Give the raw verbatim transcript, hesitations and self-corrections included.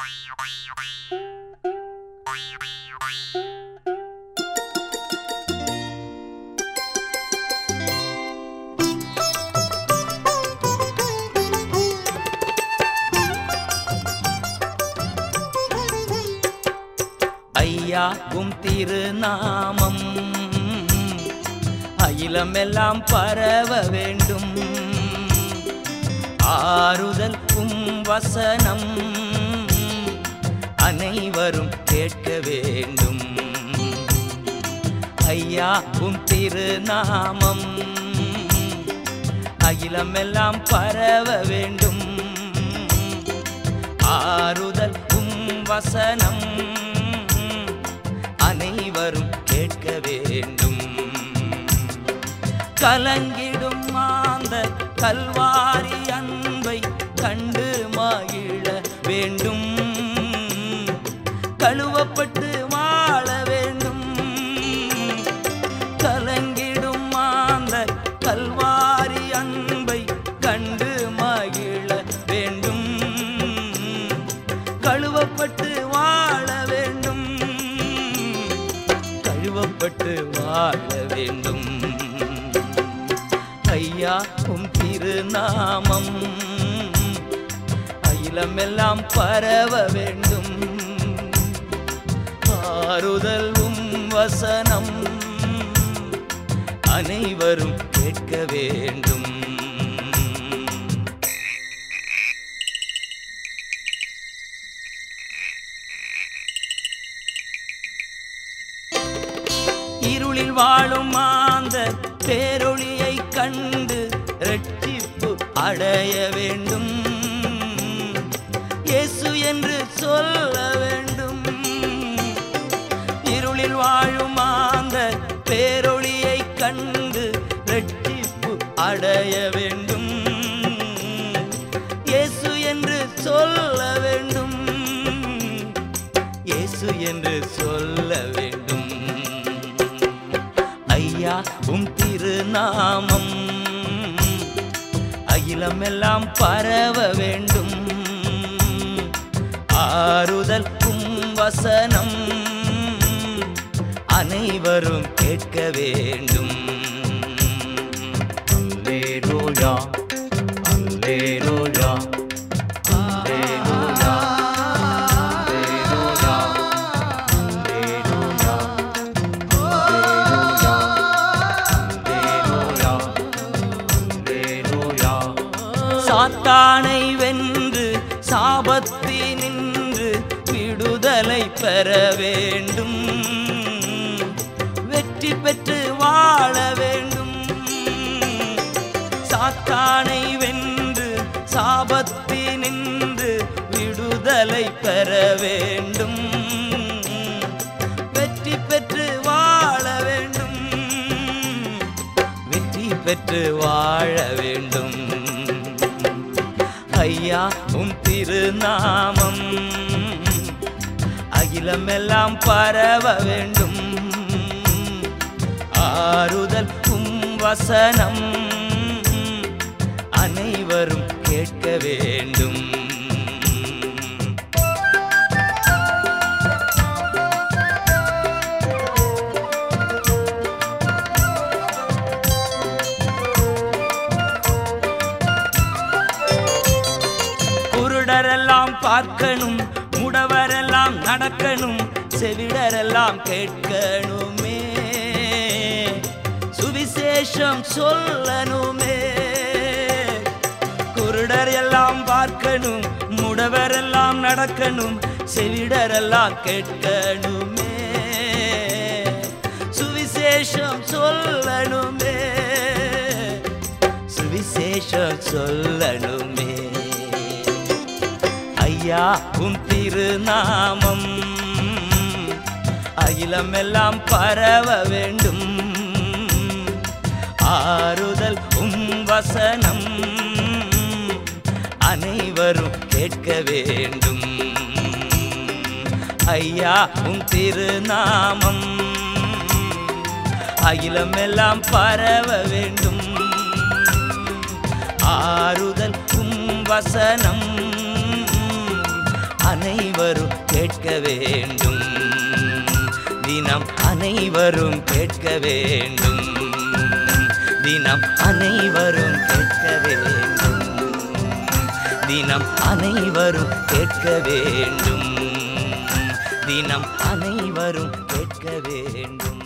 ஐயா உம் திருநாமம் அகிலமெல்லாம் பரவ வேண்டும். ஆறுதல் உம் வசனம் அனைவரும் கேட்க வேண்டும். ஐயா உம் திருநாமம் அகிலமெல்லாம் பரவ வேண்டும். ஆறுதல் உம் வசனம் அனைவரும் கேட்க வேண்டும். கலங்கிடும் மாந்த கல்வாரி அன்பை கண்டு மகிழ வேண்டும். கழுவப்பட்டு வாழ வேண்டும். கலங்கிடும் மாந்த கல்வாரி அன்பை கண்டு மகிழ வேண்டும். கழுவப்பட்டு வாழ வேண்டும். கழுவப்பட்டு வாழ வேண்டும். ஐயா உம் திருநாமம் அகிலமெல்லாம் பரவ வேண்டும். ஆறுதல் உம் வசனம் அனைவரும் கேட்க வேண்டும். இருளில் வாழும் மாந்த பேரொளியை கண்டு இரட்சிப்பு அடைய வேண்டும். இயேசு என்று சொல்ல வேண்டும். இருளில் வாழும் மாந்த பேரொளியை கண்டு இரட்சிப்பு அடைய வேண்டும். இயேசு என்று சொல்ல வேண்டும். இயேசு என்று சொல்ல வேண்டும். ஐயா உம் திருநாமம் அகிலமெல்லாம் பரவ வேண்டும். ஆறுதல் உம் வசனம் அனைவரும் கேட்க வேண்டும். அல்லேலூயா அல்லேலூயா அல்லேலூயா அல்லேலூயா அல்லேலூயா அல்லேலூயா அல்லேலூயா. சாத்தானை வென்று சாபத்தினின்று விடுதலை பெற வேண்டும். வெற்றி பெற்று வாழ வேண்டும். சாத்தானை வென்று சாபத்தினின்று விடுதலை பெற வேண்டும். வெற்றி பெற்று வாழ வேண்டும். வெற்றி பெற்று வாழ வேண்டும். ஐயா உம் திருநாமம் அகிலமெல்லாம் பரவ வேண்டும். ஆறுதல் உம் வசனம் அனைவரும் கேட்க வேண்டும். குருடரெல்லாம் பார்க்கணும். முடவரெல்லாம் நடக்கணும். செவிடரெல்லாம் கேட்கணுமே. சுவிசேஷம் சொல்லணுமே. குருடர் எல்லாம் பார்க்கணும். முடவரெல்லாம் நடக்கணும். செவிடரெல்லாம் கேட்கணுமே. சுவிசேஷம் சொல்லணுமே. சுவிசேஷம் சொல்லணுமே. ஐயா உம் திருநாமம் அகிலமெல்லாம் பரவ வேண்டும். ஆறுதல் உம் வசனம் அனைவரும் கேட்க வேண்டும். ஐயா உம் திருநாமம் அகிலமெல்லாம் பரவ வேண்டும். ஆறுதல் உம் வசனம் அனைவரும் கேட்க வேண்டும். தினம் அனைவரும் கேட்க வேண்டும். தினம் அனைவரும் கேட்க வேண்டும். தினம் அனைவரும் கேட்க வேண்டும். தினம் அனைவரும் கேட்க வேண்டும்.